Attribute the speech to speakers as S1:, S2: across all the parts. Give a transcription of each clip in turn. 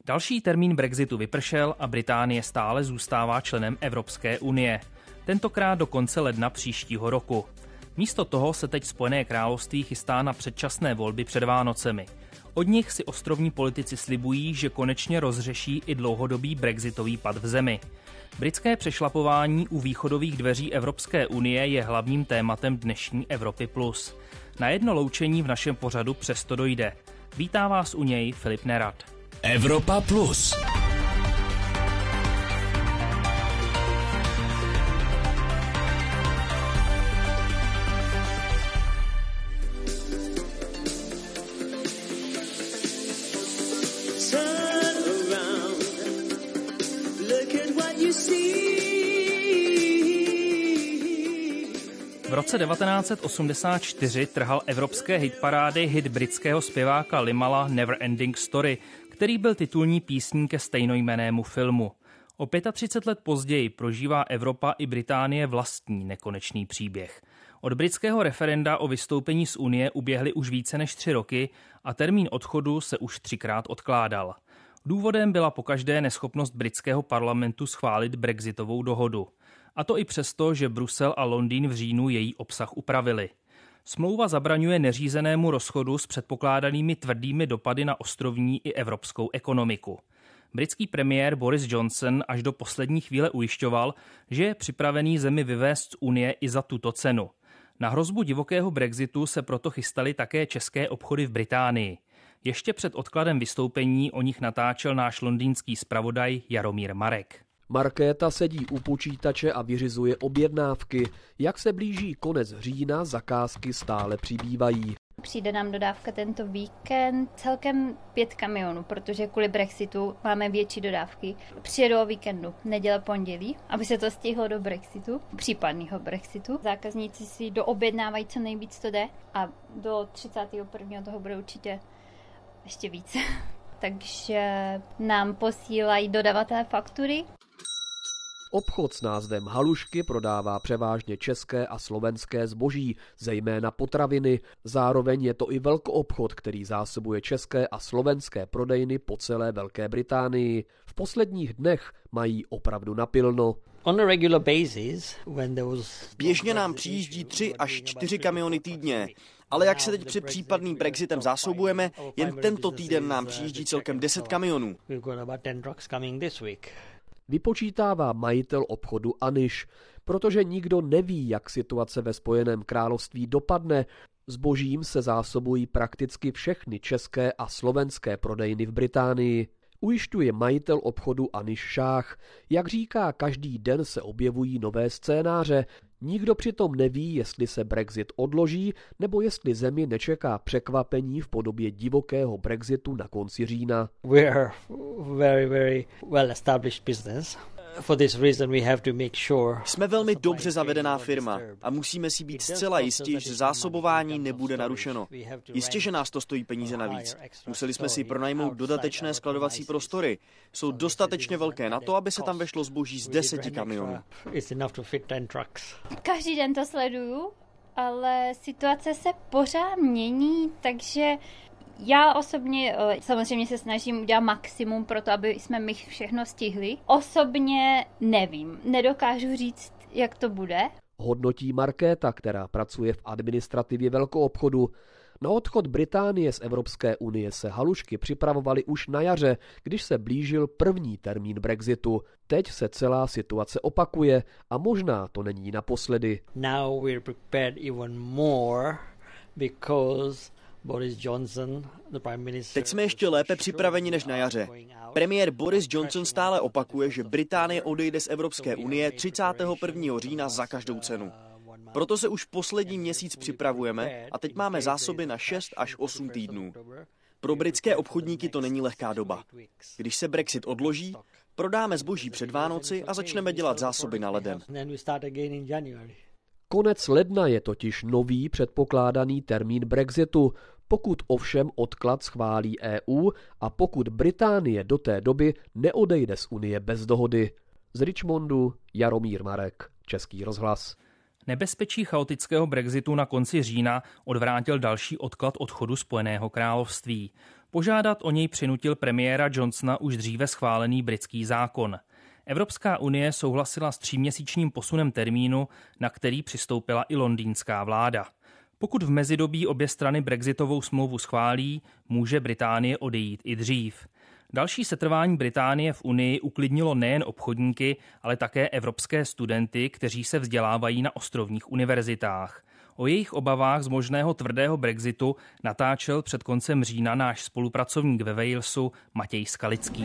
S1: Další termín Brexitu vypršel a Británie stále zůstává členem Evropské unie. Tentokrát do konce ledna příštího roku. Místo toho se teď Spojené království chystá na předčasné volby před Vánocemi. Od nich si ostrovní politici slibují, že konečně rozřeší i dlouhodobý brexitový pad v zemi. Britské přešlapování u východových dveří Evropské unie je hlavním tématem dnešní Evropy Plus. Na jedno loučení v našem pořadu přesto dojde. Vítá vás u něj Filip Nerad.
S2: Evropa Plus.
S1: V roce 1984 trhal evropské hitparády hit britského zpěváka Limala Never Ending Story, který byl titulní písní ke stejnojmennému filmu. O 35 let později prožívá Evropa i Británie vlastní nekonečný příběh. Od britského referenda o vystoupení z Unie uběhly už více než 3 roky a termín odchodu se už 3krát odkládal. Důvodem byla pokaždé neschopnost britského parlamentu schválit brexitovou dohodu. A to i přesto, že Brusel a Londýn v říjnu její obsah upravili. Smlouva zabraňuje neřízenému rozchodu s předpokládanými tvrdými dopady na ostrovní i evropskou ekonomiku. Britský premiér Boris Johnson až do poslední chvíle ujišťoval, že je připravený zemi vyvést z Unie i za tuto cenu. Na hrozbu divokého brexitu se proto chystaly také české obchody v Británii. Ještě před odkladem vystoupení o nich natáčel náš londýnský zpravodaj Jaromír Marek.
S3: Markéta sedí u počítače a vyřizuje objednávky. Jak se blíží konec října, zakázky stále přibývají.
S4: Přijde nám dodávka tento víkend, celkem 5 kamionů, protože kvůli Brexitu máme větší dodávky. Přijedou o víkendu, neděle, pondělí, aby se to stihlo do Brexitu, případného Brexitu. Zákazníci si doobjednávají, co nejvíc to jde a do 31. toho bude určitě ještě více. Takže nám posílají dodavatelé faktury.
S3: Obchod s názvem Halušky prodává převážně české a slovenské zboží, zejména potraviny. Zároveň je to i velkoobchod, který zásobuje české a slovenské prodejny po celé Velké Británii. V posledních dnech mají opravdu napilno.
S5: Běžně nám přijíždí 3 až 4 kamiony týdně, ale jak se teď před případným Brexitem zásobujeme, jen tento týden nám přijíždí celkem 10 kamionů.
S3: Vypočítává majitel obchodu Aniš, protože nikdo neví, jak situace ve Spojeném království dopadne. Zbožím se zásobují prakticky všechny české a slovenské prodejny v Británii. Ujišťuje majitel obchodu Aniš Šách. Jak říká, každý den se objevují nové scénáře. Nikdo přitom neví, jestli se Brexit odloží, nebo jestli zemi nečeká překvapení v podobě divokého Brexitu na konci října.
S6: We are very well established business. For this reason we have to make sure.
S5: Jsme velmi dobře zavedená firma a musíme si být zcela jistí, že zásobování nebude narušeno. Jistě, že nás to stojí peníze navíc. Museli jsme si pronajmout dodatečné skladovací prostory. Jsou dostatečně velké na to, aby se tam vešlo zboží z 10 kamionů.
S4: Každý den to sleduju, ale situace se pořád mění, takže já osobně samozřejmě se snažím udělat maximum pro to, aby jsme my všechno stihli. Osobně nevím, nedokážu říct, jak to bude.
S3: Hodnotí Markéta, která pracuje v administrativě velkoobchodu. Na odchod Británie z Evropské unie se halušky připravovaly už na jaře, když se blížil první termín Brexitu. Teď se celá situace opakuje a možná to není naposledy.
S6: Now we're prepared even more because Boris Johnson, the prime minister.
S5: Teď jsme ještě lépe připraveni než na jaře. Premiér Boris Johnson stále opakuje, že Británie odejde z Evropské unie 31. října za každou cenu. Proto se už poslední měsíc připravujeme a teď máme zásoby na 6 až 8 týdnů. Pro britské obchodníky to není lehká doba. Když se Brexit odloží, prodáme zboží před Vánoci a začneme dělat zásoby na leden.
S3: Konec ledna je totiž nový předpokládaný termín Brexitu, pokud ovšem odklad schválí EU a pokud Británie do té doby neodejde z Unie bez dohody. Z Richmondu Jaromír Marek, Český rozhlas.
S1: Nebezpečí chaotického Brexitu na konci října odvrátil další odklad odchodu Spojeného království. Požádat o něj přinutil premiéra Johnsona už dříve schválený britský zákon. Evropská unie souhlasila s 3měsíčním posunem termínu, na který přistoupila i londýnská vláda. Pokud v mezidobí obě strany brexitovou smlouvu schválí, může Británie odejít i dřív. Další setrvání Británie v Unii uklidnilo nejen obchodníky, ale také evropské studenty, kteří se vzdělávají na ostrovních univerzitách. O jejich obavách z možného tvrdého brexitu natáčel před koncem října náš spolupracovník ve Walesu Matěj Skalický.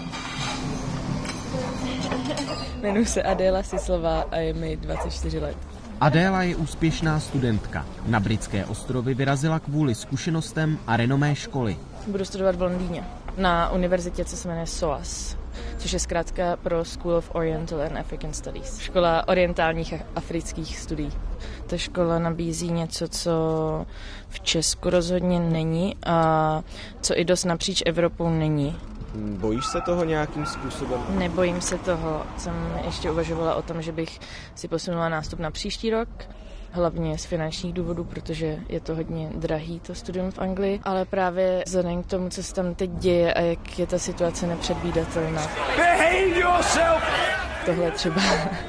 S7: Jmenuji se Adéla Sislová a je mi 24 let.
S8: Adéla je úspěšná studentka. Na britské ostrovy vyrazila kvůli zkušenostem a renomé školy.
S7: Budu studovat v Londýně na univerzitě, co se jmenuje SOAS, což je zkrátka pro School of Oriental and African Studies. Škola orientálních a afrických studií. Ta škola nabízí něco, co v Česku rozhodně není a co i dost napříč Evropou není.
S9: Bojíš se toho nějakým způsobem?
S7: Nebojím se toho. Jsem ještě uvažovala o tom, že bych si posunula nástup na příští rok. Hlavně z finančních důvodů, protože je to hodně drahý, to studium v Anglii, ale právě vzhledem k tomu, co se tam teď děje a jak je ta situace nepředvídatelná. Tohle třeba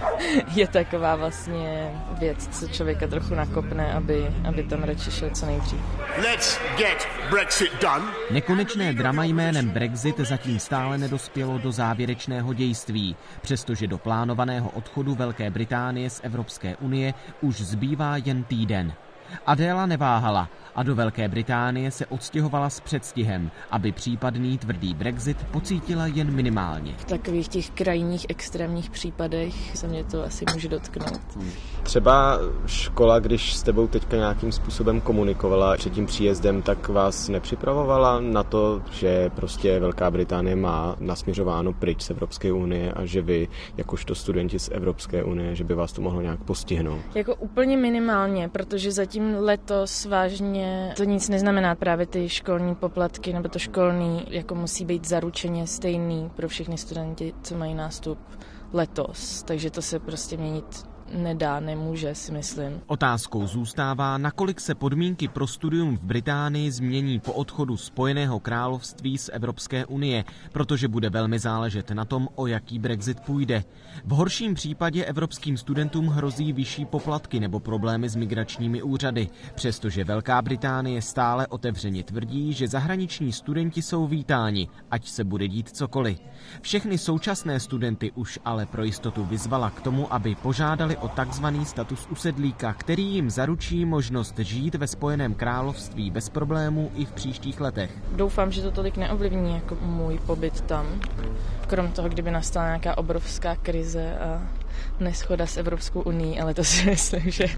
S7: je taková vlastně věc, co člověka trochu nakopne, aby tam radši šel co nejdřív.
S2: Let's get Brexit done.
S8: Nekonečné drama jménem Brexit zatím stále nedospělo do závěrečného dějství, přestože do plánovaného odchodu Velké Británie z Evropské unie už zbývá jen týden. Adéla neváhala a do Velké Británie se odstěhovala s předstihem, aby případný tvrdý Brexit pocítila jen minimálně.
S7: V takových těch krajních extrémních případech se mě to asi může dotknout.
S9: Třeba škola, když s tebou teďka nějakým způsobem komunikovala před tím příjezdem, tak vás nepřipravovala na to, že prostě Velká Británie má nasměřováno pryč z Evropské unie a že vy, jakožto studenti z Evropské unie, že by vás to mohlo nějak postihnout?
S7: Jako úplně minimálně, protože zatím letos vážně to nic neznamená. Právě ty školní poplatky nebo to školní jako musí být zaručeně stejný pro všechny studenty, co mají nástup letos. Takže to se prostě měnit nedá, nemůže, si myslím.
S8: Otázkou zůstává, nakolik se podmínky pro studium v Británii změní po odchodu Spojeného království z Evropské unie, protože bude velmi záležet na tom, o jaký Brexit půjde. V horším případě evropským studentům hrozí vyšší poplatky nebo problémy s migračními úřady, přestože Velká Británie stále otevřeně tvrdí, že zahraniční studenti jsou vítáni, ať se bude dít cokoliv. Všechny současné studenty už ale pro jistotu vyzvala k tomu, aby požádali o takzvaný status usedlíka, který jim zaručí možnost žít ve Spojeném království bez problémů i v příštích letech.
S7: Doufám, že to tolik neovlivní jako můj pobyt tam. Krom toho, kdyby nastala nějaká obrovská krize a neschoda s Evropskou unií, ale to si myslím, že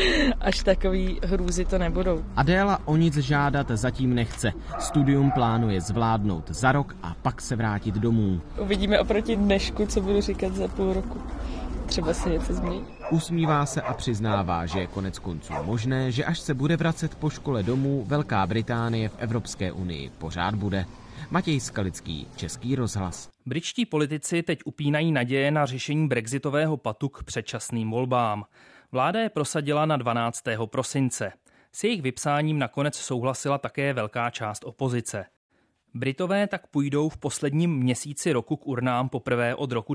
S7: až takový hrůzy to nebudou.
S8: Adéla o nic žádat zatím nechce. Studium plánuje zvládnout za rok a pak se vrátit domů.
S7: Uvidíme oproti dnešku, co budu říkat za půl roku. Třeba se něco změní.
S8: Usmívá se a přiznává, že je konec konců možné, že až se bude vracet po škole domů, Velká Británie v Evropské unii pořád bude. Matěj Skalický, Český rozhlas.
S1: Britští politici teď upínají naděje na řešení brexitového patu k předčasným volbám. Vláda je prosadila na 12. prosince. S jejich vypsáním nakonec souhlasila také velká část opozice. Britové tak půjdou v posledním měsíci roku k urnám poprvé od roku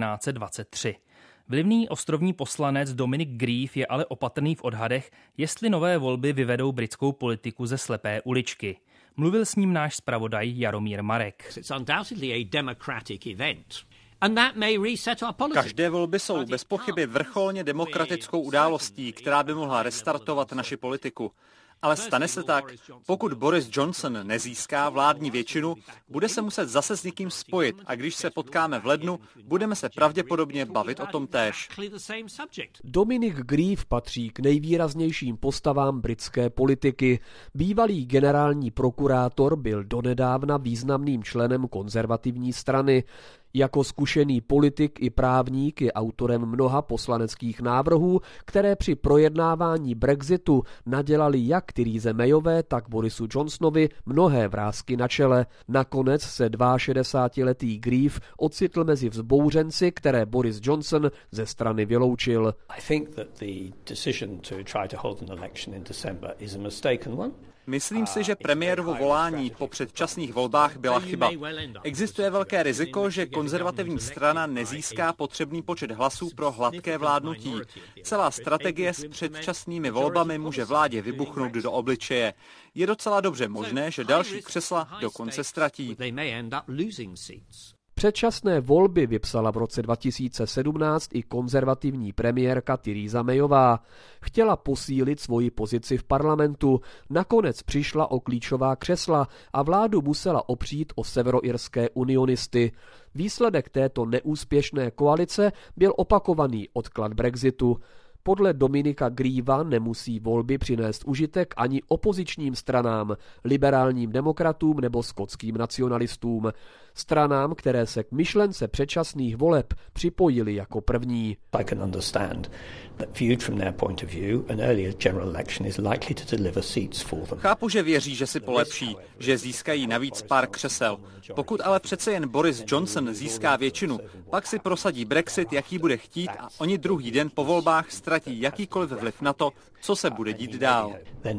S1: 1923. Vlivný ostrovní poslanec Dominic Grieve je ale opatrný v odhadech, jestli nové volby vyvedou britskou politiku ze slepé uličky. Mluvil s ním náš zpravodaj Jaromír Marek.
S10: Každé volby jsou bez pochyby vrcholně demokratickou událostí, která by mohla restartovat naši politiku. Ale stane se tak, pokud Boris Johnson nezíská vládní většinu, bude se muset zase s někým spojit a když se potkáme v lednu, budeme se pravděpodobně bavit o tom též.
S3: Dominic Grieve patří k nejvýraznějším postavám britské politiky. Bývalý generální prokurátor byl donedávna významným členem konzervativní strany. Jako zkušený politik i právník je autorem mnoha poslaneckých návrhů, které při projednávání Brexitu nadělali jak Therese Mayové, tak Borisu Johnsonovi mnohé vrásky na čele. Nakonec se 62letý Grieve ocitl mezi vzbouřenci, které Boris Johnson ze strany vyloučil.
S10: Myslím si, že premiérovo volání po předčasných volbách byla chyba. Existuje velké riziko, že konzervativní strana nezíská potřebný počet hlasů pro hladké vládnutí. Celá strategie s předčasnými volbami může vládě vybuchnout do obličeje. Je docela dobře možné, že další křesla dokonce ztratí.
S3: Předčasné volby vypsala v roce 2017 i konzervativní premiérka Theresa Mayová. Chtěla posílit svoji pozici v parlamentu, nakonec přišla o klíčová křesla a vládu musela opřít o severoirské unionisty. Výsledek této neúspěšné koalice byl opakovaný odklad Brexitu. Podle Dominika Grieva nemusí volby přinést užitek ani opozičním stranám, liberálním demokratům nebo skotským nacionalistům. Stranám, které se k myšlence předčasných voleb připojily jako první.
S10: Chápu, že věří, že si polepší, že získají navíc pár křesel. Pokud ale přece jen Boris Johnson získá většinu, pak si prosadí Brexit, jaký bude chtít, a oni druhý den po volbách ztratí jakýkoliv vliv na to, co se bude dít dál.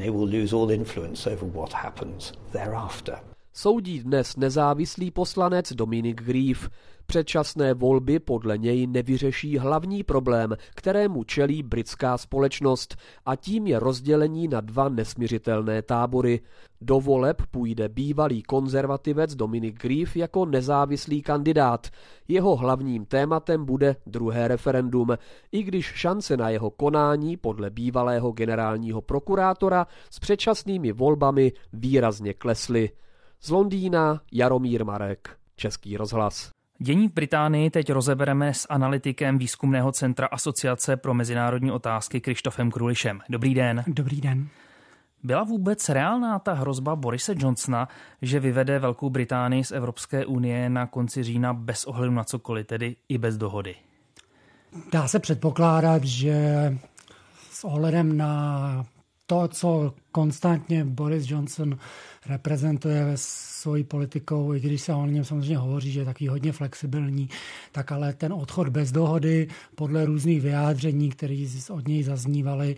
S3: Soudí dnes nezávislý poslanec Dominic Grieve. Předčasné volby podle něj nevyřeší hlavní problém, kterému čelí britská společnost, a tím je rozdělení na dva nesmiřitelné tábory. Do voleb půjde bývalý konzervativec Dominic Grieve jako nezávislý kandidát. Jeho hlavním tématem bude druhé referendum, i když šance na jeho konání podle bývalého generálního prokurátora s předčasnými volbami výrazně klesly. Z Londýna Jaromír Marek, Český rozhlas.
S1: Dění v Británii teď rozebereme s analytikem výzkumného centra Asociace pro mezinárodní otázky Krištofem Krulišem. Dobrý den.
S11: Dobrý den.
S1: Byla vůbec reálná ta hrozba Borise Johnsona, že vyvede Velkou Británii z Evropské unie na konci října bez ohledu na cokoliv, tedy i bez dohody?
S11: Dá se předpokládat, že s ohledem na to, co konstantně Boris Johnson reprezentuje ve svojí politikou, i když se o něm samozřejmě hovoří, že je takový hodně flexibilní, tak ale ten odchod bez dohody podle různých vyjádření, které od něj zaznívaly,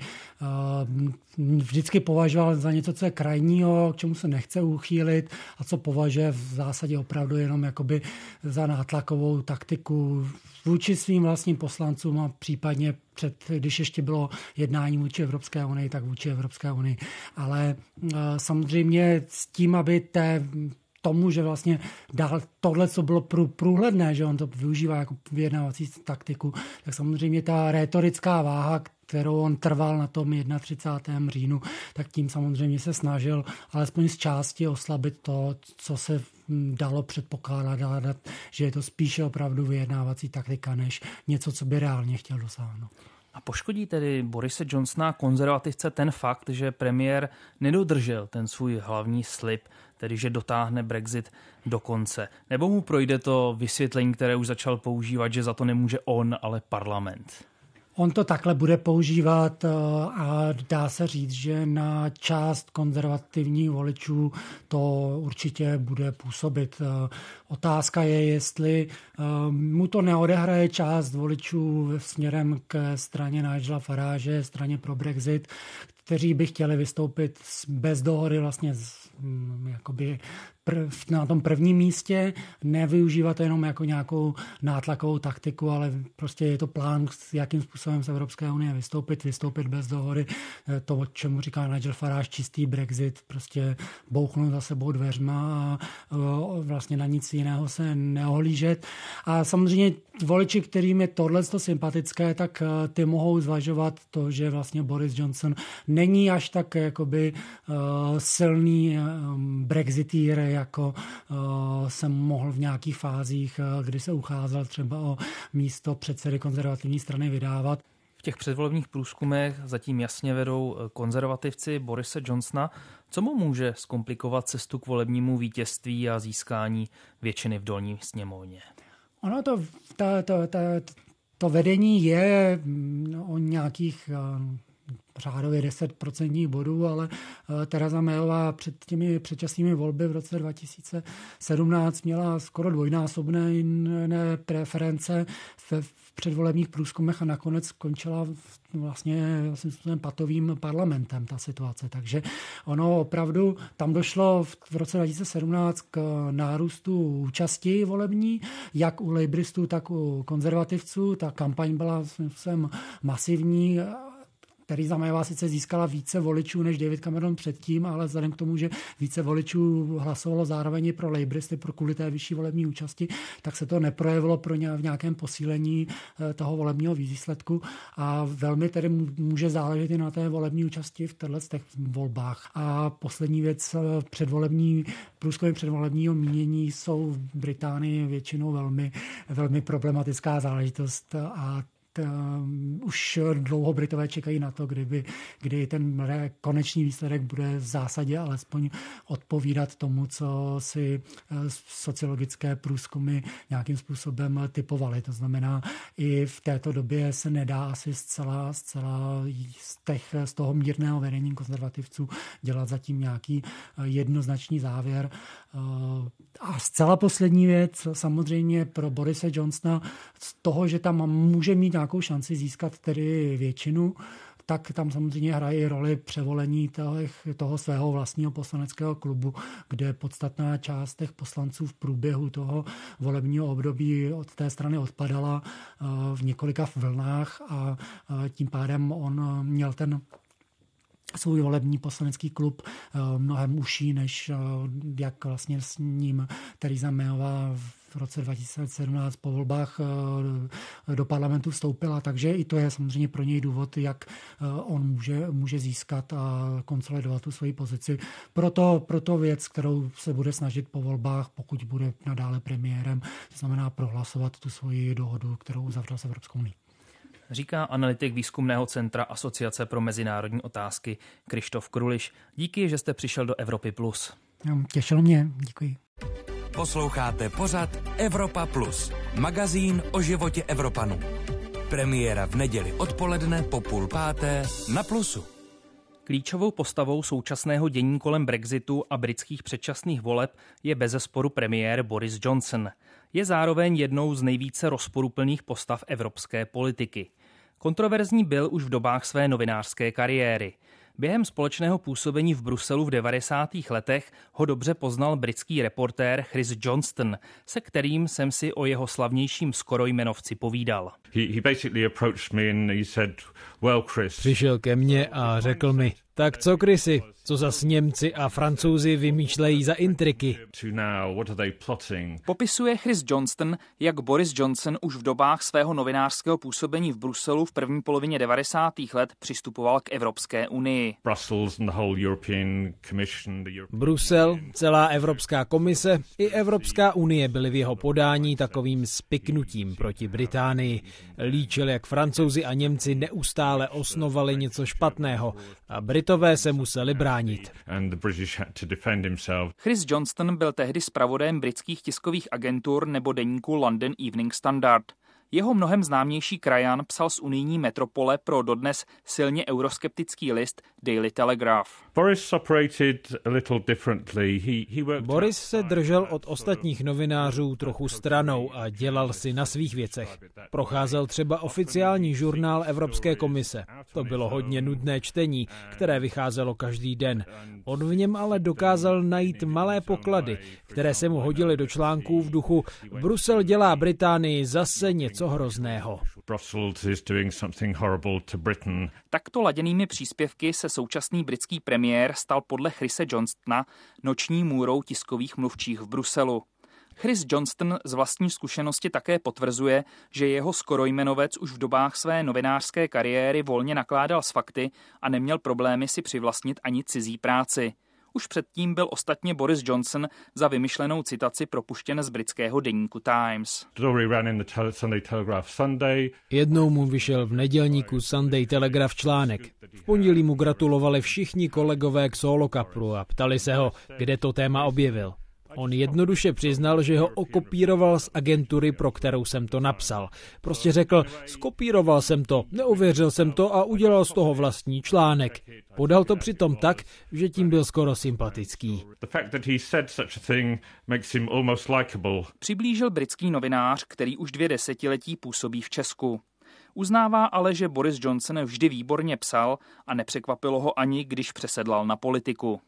S11: vždycky považoval za něco, co je krajního, k čemu se nechce uchýlit a co považuje v zásadě opravdu jenom jakoby za nátlakovou taktiku vůči svým vlastním poslancům a případně když ještě bylo jednání vůči Evropské unii, tak vůči Evropské unii. Ale samozřejmě s tím, aby tomu, že vlastně dál tohle, co bylo průhledné, že on to využívá jako vyjednávací taktiku, tak samozřejmě ta rétorická váha, kterou on trval na tom 31. říjnu, tak tím samozřejmě se snažil alespoň z části oslabit to, co se dalo předpokládat, že je to spíše opravdu vyjednávací taktika, než něco, co by reálně chtěl dosáhnout.
S1: A poškodí tedy Borise Johnsona konzervativce ten fakt, že premiér nedodržel ten svůj hlavní slib, tedy že dotáhne Brexit do konce? Nebo mu projde to vysvětlení, které už začal používat, že za to nemůže on, ale parlament?
S11: On to takhle bude používat a dá se říct, že na část konzervativních voličů to určitě bude působit. Otázka je, jestli mu to neodehraje část voličů směrem k straně Nigela Farage, straně pro Brexit, kteří by chtěli vystoupit bez dohody vlastně jakoby na tom prvním místě, nevyužívat to jenom jako nějakou nátlakovou taktiku, ale prostě je to plán, jakým způsobem z Evropské unie vystoupit bez dohody. To, čemu říká Nigel Farage, čistý Brexit, prostě bouchnout za sebou dveřma a vlastně na nic jiného se neohlížet. A samozřejmě voliči, kterým je tohleto sympatické, tak ty mohou zvažovat to, že vlastně Boris Johnson není až tak jakoby silný brexitýr, jako jsem mohl v nějakých fázích, kdy se ucházel třeba o místo předsedy konzervativní strany, vydávat.
S1: V těch předvolebních průzkumech zatím jasně vedou konzervativci Borise Johnsona. Co mu může zkomplikovat cestu k volebnímu vítězství a získání většiny v dolní sněmovně?
S11: Ono to vedení je o nějakých řádově 10% bodů, ale Theresa Mayová před těmi předčasnými volby v roce 2017 měla skoro dvojnásobné preference v předvolebních průzkumech a nakonec skončila vlastně patovým parlamentem ta situace. Takže ono opravdu tam došlo v roce 2017 k nárůstu účasti volební, jak u labouristů, tak u konzervativců. Ta kampaň byla masivní. Theresa Mayová sice získala více voličů než David Cameron předtím, ale vzhledem k tomu, že více voličů hlasovalo zároveň i pro laboristy kvůli té vyšší volební účasti, tak se to neprojevilo v nějakém posílení toho volebního výsledku a velmi tedy může záležet i na té volební účasti v těch volbách. A poslední věc, průzkumy předvolebního mínění jsou v Británii většinou velmi, velmi problematická záležitost a už dlouho Britové čekají na to, kdy ten konečný výsledek bude v zásadě alespoň odpovídat tomu, co si sociologické průzkumy nějakým způsobem typovaly. To znamená, i v této době se nedá asi zcela z toho mírného vedení konzervativců dělat zatím nějaký jednoznačný závěr. A zcela poslední věc, samozřejmě pro Borise Johnsona, z toho, že tam může mít nějakou šanci získat tedy většinu, tak tam samozřejmě hraje roli převolení toho svého vlastního poslaneckého klubu, kde podstatná část těch poslanců v průběhu toho volebního období od té strany odpadala v několika vlnách a tím pádem on měl ten svůj volební poslanecký klub mnohem užší, než jak vlastně s ním Theresa Mayová v roce 2017 po volbách do parlamentu vstoupila, takže i to je samozřejmě pro něj důvod, jak on může získat a konsolidovat tu svoji pozici. Proto věc, kterou se bude snažit po volbách, pokud bude nadále premiérem, to znamená prohlasovat tu svoji dohodu, kterou uzavřel s Evropskou unií.
S1: Říká analytik výzkumného centra Asociace pro mezinárodní otázky Krištof Kruliš. Díky, že jste přišel do Evropy Plus.
S11: Těšilo mě, děkuji.
S12: Posloucháte pořad Evropa Plus, magazín o životě Evropanů. Premiéra v neděli odpoledne po 4:30 na Plusu.
S1: Klíčovou postavou současného dění kolem Brexitu a britských předčasných voleb je bezesporu premiér Boris Johnson. Je zároveň jednou z nejvíce rozporuplných postav evropské politiky. Kontroverzní byl už v dobách své novinářské kariéry. Během společného působení v Bruselu v 90. letech ho dobře poznal britský reportér Chris Johnston, se kterým jsem si o jeho slavnějším skorojmenovci povídal.
S13: Přišel ke mně a řekl mi, tak co, Chrisi, co zas Němci a Francouzi vymýšlejí za intriky?
S1: Popisuje Chris Johnston, jak Boris Johnson už v dobách svého novinářského působení v Bruselu v první polovině 90. let přistupoval k Evropské unii.
S13: Brusel, celá Evropská komise i Evropská unie byly v jeho podání takovým spiknutím proti Británii. Líčil, jak Francouzi a Němci neustále osnovali něco špatného a Britové se museli bránit.
S1: Chris Johnston byl tehdy zpravodajem britských tiskových agentur nebo deníku London Evening Standard. Jeho mnohem známější krajan psal z unijní metropole pro dodnes silně euroskeptický list Daily Telegraph.
S13: Boris se držel od ostatních novinářů trochu stranou a dělal si na svých věcech. Procházel třeba oficiální žurnál Evropské komise. To bylo hodně nudné čtení, které vycházelo každý den. On v něm ale dokázal najít malé poklady, které se mu hodily do článků v duchu Brusel dělá Británii zase něco hrozného.
S1: Takto laděnými příspěvky se současný britský premiér stal podle Chrise Johnstona noční můrou tiskových mluvčích v Bruselu. Chris Johnston z vlastní zkušenosti také potvrzuje, že jeho skorojmenovec už v dobách své novinářské kariéry volně nakládal s fakty a neměl problémy si přivlastnit ani cizí práci. Už předtím byl ostatně Boris Johnson za vymyšlenou citaci propuštěn z britského deníku Times.
S13: Jednou mu vyšel v nedělníku Sunday Telegraph článek. V pondělí mu gratulovali všichni kolegové k Solo Cupru a ptali se ho, kde to téma objevil. On jednoduše přiznal, že ho okopíroval z agentury, pro kterou jsem to napsal. Prostě řekl, skopíroval jsem to, neuvěřil jsem to a udělal z toho vlastní článek. Podal to přitom tak, že tím byl skoro sympatický.
S1: Přiblížil britský novinář, který už 2 desetiletí působí v Česku. Uznává ale, že Boris Johnson vždy výborně psal a nepřekvapilo ho ani, když přesedlal na politiku.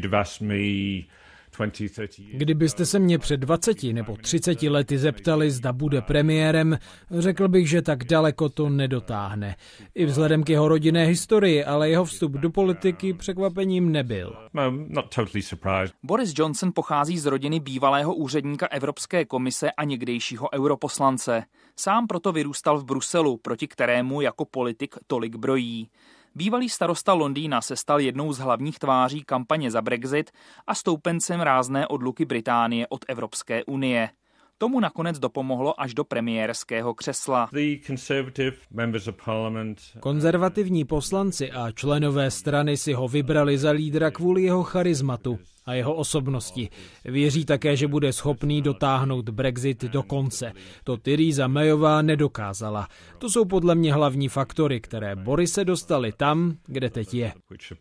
S13: Kdybyste se mě před 20 nebo 30 lety zeptali, zda bude premiérem, řekl bych, že tak daleko to nedotáhne. I vzhledem k jeho rodinné historii, ale jeho vstup do politiky překvapením nebyl.
S1: Boris Johnson pochází z rodiny bývalého úředníka Evropské komise a někdejšího europoslance. Sám proto vyrůstal v Bruselu, proti kterému jako politik tolik brojí. Bývalý starosta Londýna se stal jednou z hlavních tváří kampaně za Brexit a stoupencem rázné odluky Británie od Evropské unie. Tomu nakonec dopomohlo až do premiérského křesla.
S13: Konzervativní poslanci a členové strany si ho vybrali za lídra kvůli jeho charizmatu a jeho osobnosti. Věří také, že bude schopný dotáhnout Brexit do konce. To Theresa Mayová nedokázala. To jsou podle mě hlavní faktory, které Borise dostaly tam, kde teď je.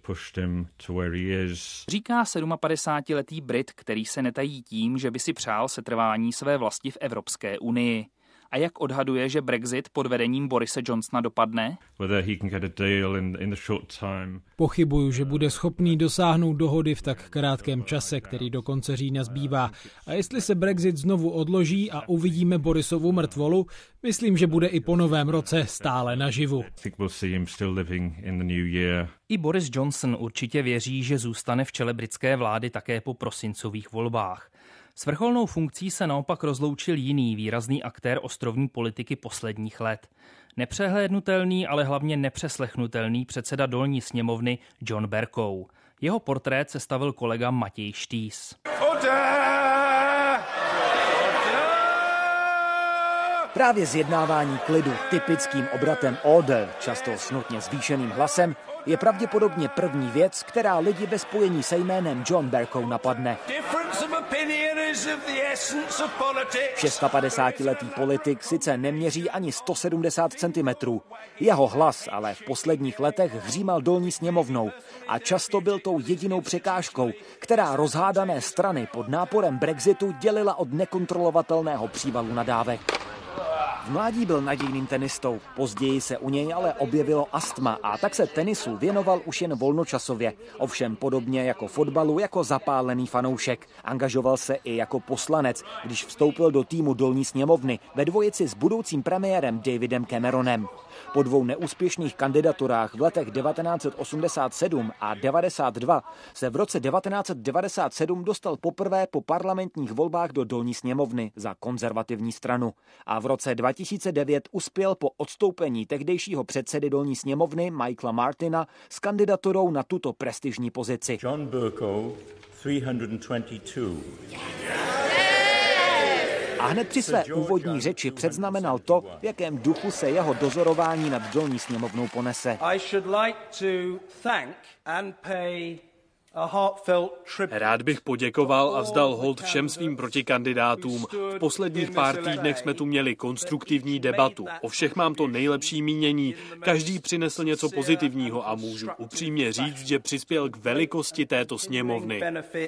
S1: Říká 57letý Brit, který se netají tím, že by si přál setrvání své vlasti v Evropské unii. A jak odhaduje, že Brexit pod vedením Borise Johnsona dopadne?
S13: Pochybuju, že bude schopný dosáhnout dohody v tak krátkém čase, který do konce října zbývá. A jestli se Brexit znovu odloží a uvidíme Borisovu mrtvolu, myslím, že bude i po novém roce stále naživu.
S1: I Boris Johnson určitě věří, že zůstane v čele britské vlády také po prosincových volbách. S vrcholnou funkcí se naopak rozloučil jiný výrazný aktér ostrovní politiky posledních let. Nepřehlédnutelný, ale hlavně nepřeslechnutelný předseda dolní sněmovny John Bercow. Jeho portrét sestavil kolega Matěj Štýs.
S14: Právě zjednávání klidu typickým obratem order, často s nutně zvýšeným hlasem, je pravděpodobně první věc, která lidi ve spojení se jménem John Bercow napadne. 56letý politik sice neměří ani 170 cm. Jeho hlas ale v posledních letech hřímal dolní sněmovnou a často byl tou jedinou překážkou, která rozhádané strany pod náporem Brexitu dělila od nekontrolovatelného přívalu nadávek. V mládí byl nadějným tenistou, později se u něj ale objevilo astma a tak se tenisu věnoval už jen volnočasově. Ovšem podobně jako fotbalu, jako zapálený fanoušek. Angažoval se i jako poslanec, když vstoupil do týmu dolní sněmovny ve dvojici s budoucím premiérem Davidem Cameronem. Po 2 neúspěšných kandidaturách v letech 1987 a 92 se v roce 1997 dostal poprvé po parlamentních volbách do dolní sněmovny za konzervativní stranu. A v roce 2009 uspěl po odstoupení tehdejšího předsedy dolní sněmovny Michaela Martina s kandidaturou na tuto prestižní pozici.
S15: John Bercow, 322.
S14: A hned při své úvodní řeči předznamenal to, v jakém duchu se jeho dozorování nad dolní sněmovnou ponese.
S16: Rád bych poděkoval a vzdal hold všem svým protikandidátům. V posledních pár týdnech jsme tu měli konstruktivní debatu. O všech mám to nejlepší mínění. Každý přinesl něco pozitivního a můžu upřímně říct, že přispěl k velikosti této sněmovny.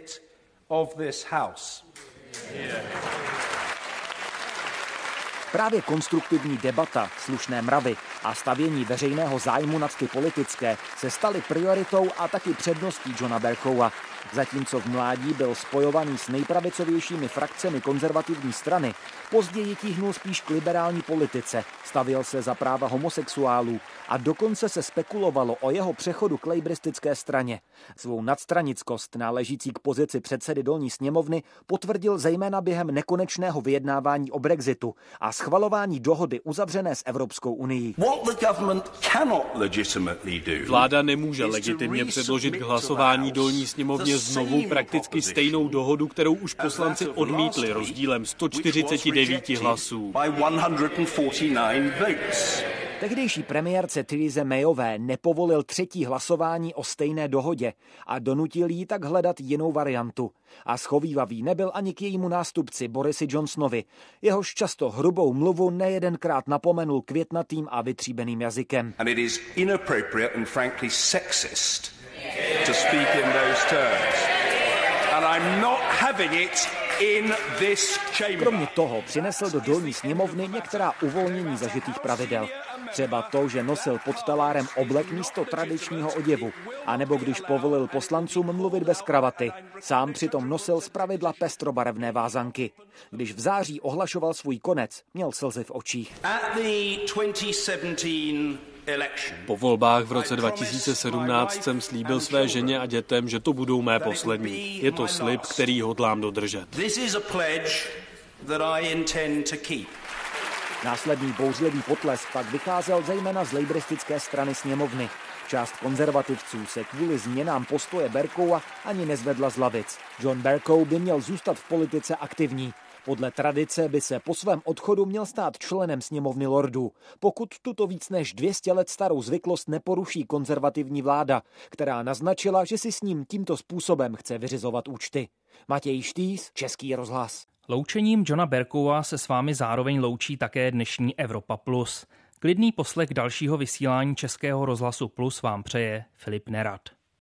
S14: Právě konstruktivní debata, slušné mravy a stavění veřejného zájmu nad ty politické se staly prioritou a taky předností Johna Bercowa. Zatímco v mládí byl spojovaný s nejpravicovějšími frakcemi konzervativní strany, později tíhnul spíš k liberální politice, stavěl se za práva homosexuálů a dokonce se spekulovalo o jeho přechodu k lejbristické straně. Svou nadstranickost náležící k pozici předsedy dolní sněmovny potvrdil zejména během nekonečného vyjednávání o Brexitu a schvalování dohody uzavřené s Evropskou unií.
S16: Vláda nemůže legitimně předložit k hlasování dolní sněmovně znovu prakticky stejnou dohodu, kterou už poslanci odmítli rozdílem 149 hlasů.
S14: Tehdejší premiérce Therese Mayové nepovolil třetí hlasování o stejné dohodě a donutil jí tak hledat jinou variantu. A schovívavý nebyl ani k jejímu nástupci Borisi Johnsonovi. Jehož často hrubou mluvu nejedenkrát napomenul květnatým a vytříbeným jazykem.
S17: And it is inappropriate and frankly sexist to speak in those terms. And I'm not having it in this chamber.
S14: Kromě toho přinesl do dolní sněmovny některá uvolnění zažitých pravidel. Třeba to, že nosil pod talárem oblek místo tradičního oděvu, anebo když povolil poslancům mluvit bez kravaty. Sám přitom nosil zpravidla pestrobarevné vázanky. Když v září ohlašoval svůj konec, měl slzy v očích.
S16: Po volbách v roce 2017 jsem slíbil své ženě a dětem, že to budou mé poslední. Je to slib, který hodlám dodržet.
S14: Následný bouřlivý potlesk pak vycházel zejména z lejbristické strany sněmovny. Část konzervativců se kvůli změnám postoje Berkowa ani nezvedla z lavic. John Bercow by měl zůstat v politice aktivní. Podle tradice by se po svém odchodu měl stát členem sněmovny lordů, pokud tuto víc než 200 let starou zvyklost neporuší konzervativní vláda, která naznačila, že si s ním tímto způsobem chce vyřizovat účty. Matěj Štýs, Český rozhlas.
S1: Loučením Johna Bercowa se s vámi zároveň loučí také dnešní Evropa Plus. Klidný poslech dalšího vysílání Českého rozhlasu Plus vám přeje Filip Nerad.